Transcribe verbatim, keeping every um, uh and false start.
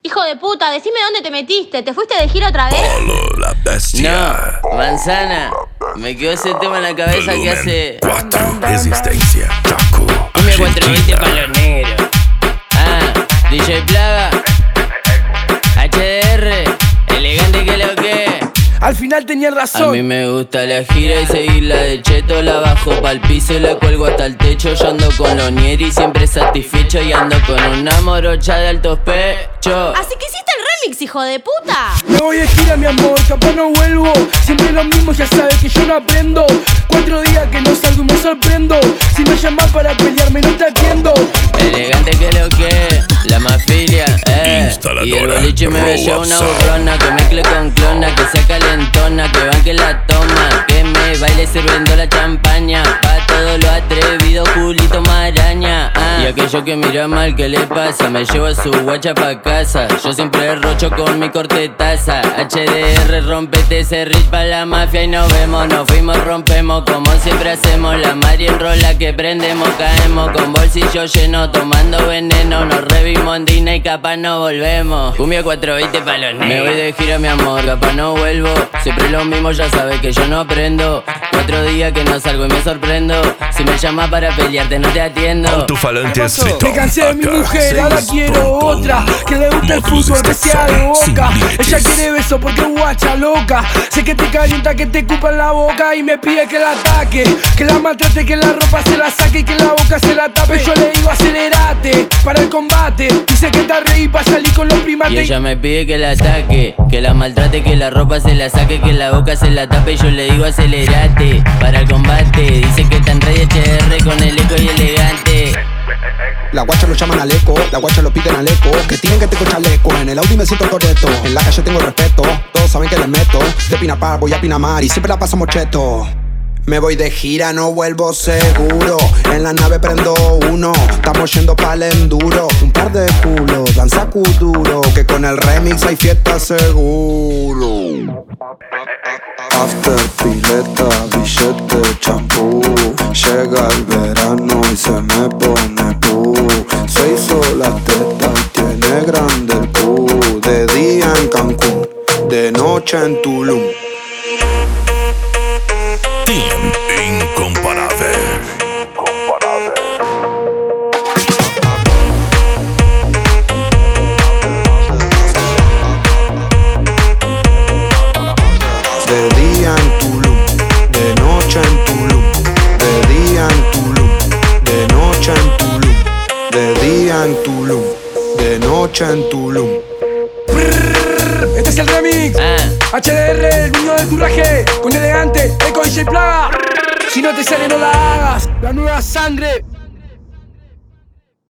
Hijo de puta, decime dónde te metiste. ¿Te fuiste de gira otra vez? Polo, la bestia. No, manzana. Me quedó ese tema en la cabeza que hace. cuatro, resistencia, Chaco. Cumbia cuatro veinte pa' los negros. Ah, D J Plaga. H D R. Elegante que lo que. Al final tenía razón. A mí me gusta la gira y seguirla de cheto. La bajo pa'l piso y la cuelgo hasta el techo. Yo ando con los Nieri siempre satisfecho. Y ando con una morocha de altos pechos. Así que hiciste el remix, hijo de puta. Me voy de gira, mi amor, capaz no vuelvo. Siempre lo mismo, ya sabes que yo no aprendo. Cuatro días que no salgo y me sorprendo. Si me llamas para pelearme no te atiendo. Elegante que lo que, la mafilia, eh. Y el boliche me besó una burrona que mezcle con clona, que sea calentona, que banque la toma, que me baile sirviendo la champaña. Pa' todo lo atrevido, culito maraña, ah. Y aquello que mira mal, ¿qué le pasa? Me llevo a su guacha pa' casa. Yo siempre rocho con mi cortetaza. H D R, rompete ese rich pa' la mafia y nos vemos. Nos fuimos, rompemos como siempre hacemos. La Mari enrola que prendemos, caemos con bolsillo lleno, tomando veneno. Nos revimos en Disney, capaz no volvemos. Cumbia cuatro veinte pa' los negros. Me voy de gira, mi amor, capaz no vuelvo. Siempre lo mismo, ya sabes que yo no aprendo. Cuatro días que no salgo y me sorprendo. Si me llamas para pelearte no te atiendo. Autofalante Street. Me cansé de mi mujer, ahora quiero otra. Que le gusta el fútbol, que sea de Boca. Ella quiere beso porque es guacha loca. Sé que te calienta, que te cupa en la boca. Y me pide que la ataque, que la maltrate, que la ropa se la saque y que la boca se la tape. Yo le digo acelerate para el combate. Dice que está reí para salir con los primates. Y ella me pide que la ataque, que la maltrate, que la ropa se la saque, que la boca se la tape. Yo le digo acelerate para el combate. Dice que está en Rey H D R con el eco y elegante. La guacha lo llaman al eco, la guacha lo piden al eco. Que tienen que tengo chaleco, en el Audi me siento correcto. En la calle tengo respeto, todos saben que les meto. De Pinapar voy a Pinamar y siempre la pasamos cheto. Me voy de gira, no vuelvo seguro. En la nave prendo uno, estamos yendo pa'l enduro. Un par de culos, danza duro, que con el remix hay fiesta seguro. After, pileta, billete, champú. Llega el verano y se me pone pu. Se hizo la teta y tiene grande el pu. De día en Cancún, de noche en Tulum. Team incomparable. De día en Tulum, de noche en Tulum. De día en Tulum, de noche en Tulum. De día en Tulum, de noche en Tulum. Este es el remix. Ah. H D R, el niño del turraje. Con elegante, eco D J Plaga. Si no te sale no la hagas. La nueva sangre.